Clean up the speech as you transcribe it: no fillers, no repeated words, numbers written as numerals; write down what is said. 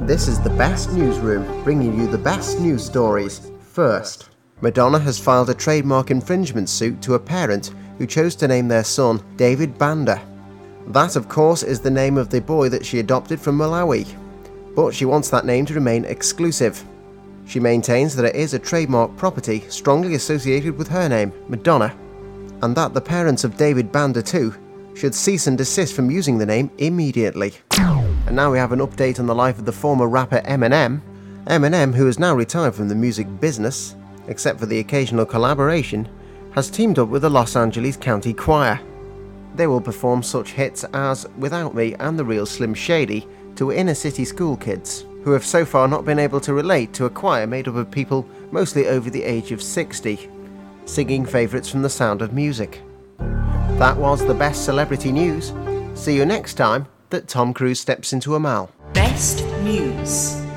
This is the Best Newsroom, bringing you the best news stories. First, Madonna has filed a trademark infringement suit to a parent who chose to name their son David Banda. That, of course, is the name of the boy that she adopted from Malawi. But she wants that name to remain exclusive. She maintains that it is a trademark property strongly associated with her name, Madonna, and that the parents of David Banda too should cease and desist from using the name immediately. And now we have an update on the life of the former rapper Eminem. Eminem, who is now retired from the music business, except for the occasional collaboration, has teamed up with the Los Angeles County Choir. They will perform such hits as Without Me and The Real Slim Shady to inner city school kids, who have so far not been able to relate to a choir made up of people mostly over the age of 60, singing favourites from The Sound of Music. That was the best celebrity news. See you next time that Tom Cruise steps into a mall. Best News.